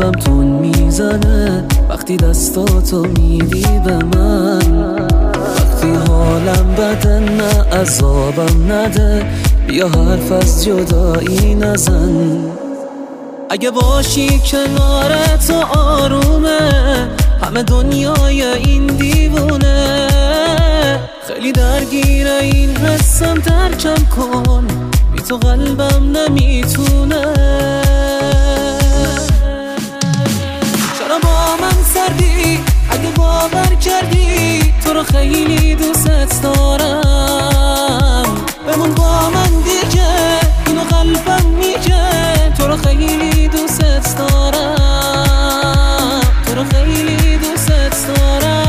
قلبم تون میزنه وقتی دستاتو میدی به من. وقتی حالم بده نه عذابم نده، بیا حرف از جدایی نزن. اگه باشی کنار تو آرومه، همه دنیای این دیوونه. خیلی درگیر این حسم، ترکم کن بی تو قلبم نمیتونه. چرا با من سردی اگه باور کردی تو رو خیلی دوست دارم؟ بمون با من دیگه، اینو قلبم میگه تو رو خیلی دوست دارم، تو رو خیلی دوست دارم.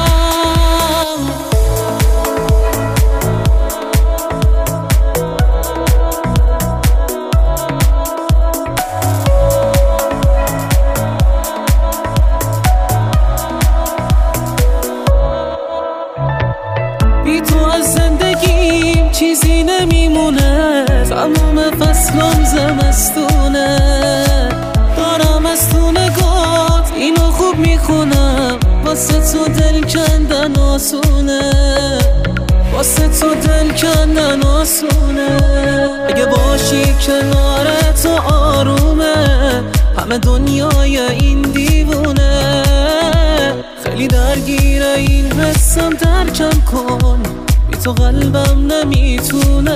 بی تو از زندگیم چیزی نمیمونه، تمام فصلم زمستونه. دارم از تو نگات اینو خوب میخونم، واسه تو دل کندن آسونه، واسه تو دل کندن آسونه. اگه باشی کنار تو آرومه، همه دنیای این دیوونه. خیلی درگیر این حسم، ترکم کن بی تو قلبم نمیتونه.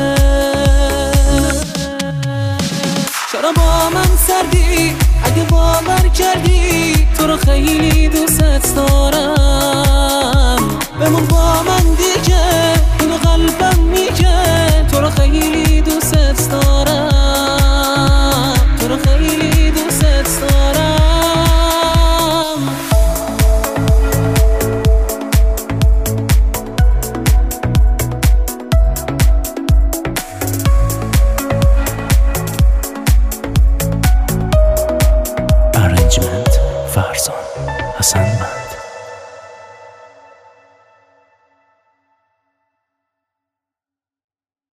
چرا با من سردی اگه باور کردی تو رو خیلی دوست